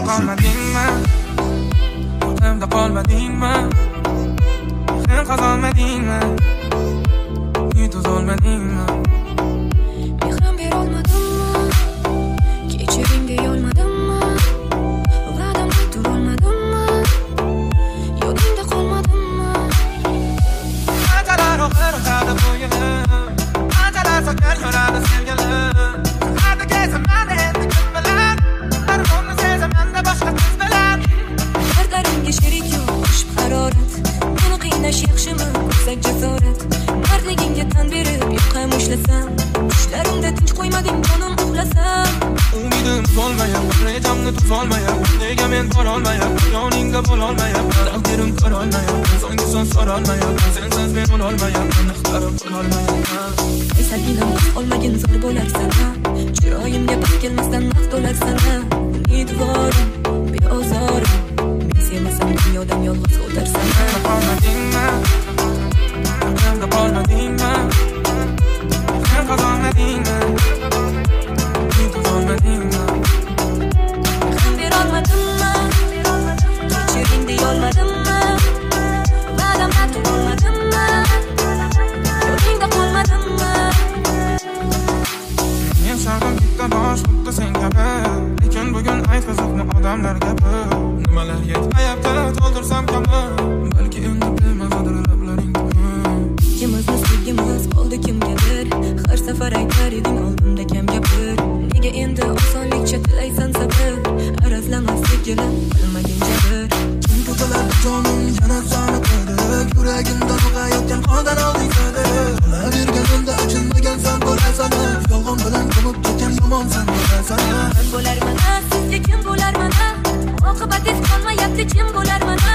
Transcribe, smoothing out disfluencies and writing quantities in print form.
qolmadingmi? Yodimda qolmadingmi? Sen qazonmadingmi? Umid uzolmadingmi? Mehrim berolmadimmi? Kechiring deyolmadimmi? Va'damni turolmadimmi? Yodingda qolmadimmi? Qanchalar oxir o'tadi bu yilim, qanchalar so'kar yuradi sevgilim. Hadi kezim mani endi kim bilan, armonini sezim endi boshqa qiz bilan. Dardlarimga sherik yo'q, ushb harorat. Meni qiynash yaxshimi, ko'rsak jasorat. Mardligingga tan berib, yoqam ushlasam, tushlarimda tinch qo'ymading jonim uxlasam. Umidim uzolmayapti, rejamni tuzolmayapti. Nega men borolmayapman, yoningda bo'lolmayapman. Taqdirim ko'rolmayapman, so'nggi so'z so'rolmayapman. Sensiz men bo'lolmayapman, ixtiyorim qilolmayapman. Esaginam olmagin zo'r bo'larsana. Chiroyimga baxt kelmasdan vaqt o'larsana. Umidvorim, beozorim. Men sevmasam dunyodan yolg'iz o'tarsana. Qolmadingmi? Yodimda qolmadingmi? Sen qazonmadingmi? Umid uzolmadingmi? Mehrim berolmadimmi? Kechiring deyolmadimmi? Va'damni turolmadimmi? Yodingda qolmadimmi? Men sog'im bitta bosh xuddi sen kabi, lekin bugun aytqizibni odamlar gapi. Nimalar yetmayapti to'ldirsam kabi, balki endi bilmasadir lablaring tuni. Ikkimizni sevgimiz qoldi kimgadir. Har safar aytar eding oldimda kam gapir. Nega endi osonlikcha tilaysan sabr? Arazlama sevgilim, bilmagin jabr. Chunki bo'ladi jonim yana sani qo'ydik, yuragimdan uqayotgan holdan olding sadir. Qolaverganimda achinmagan sen bo'lasan, yolg'on bilan ko'mib ketgan yomon sen bo'lasan. Men bo'larman, sizga kim bo'larman? Oqibat es qolmayapti, kim bo'larman?